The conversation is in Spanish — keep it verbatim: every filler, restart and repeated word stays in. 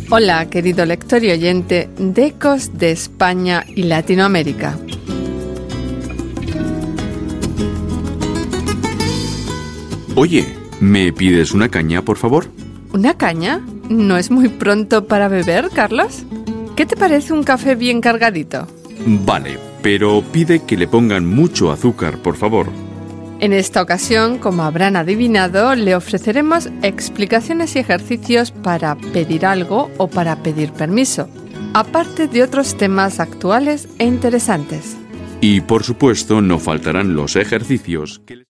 Hola, querido lector y oyente de Ecos de España y Latinoamérica. Oye, ¿me pides una caña, por favor? ¿Una caña? ¿No es muy pronto para beber, Carlos? ¿Qué te parece un café bien cargadito? Vale, pero pide que le pongan mucho azúcar, por favor. En esta ocasión, como habrán adivinado, le ofreceremos explicaciones y ejercicios para pedir algo o para pedir permiso, aparte de otros temas actuales e interesantes. Y por supuesto, no faltarán los ejercicios que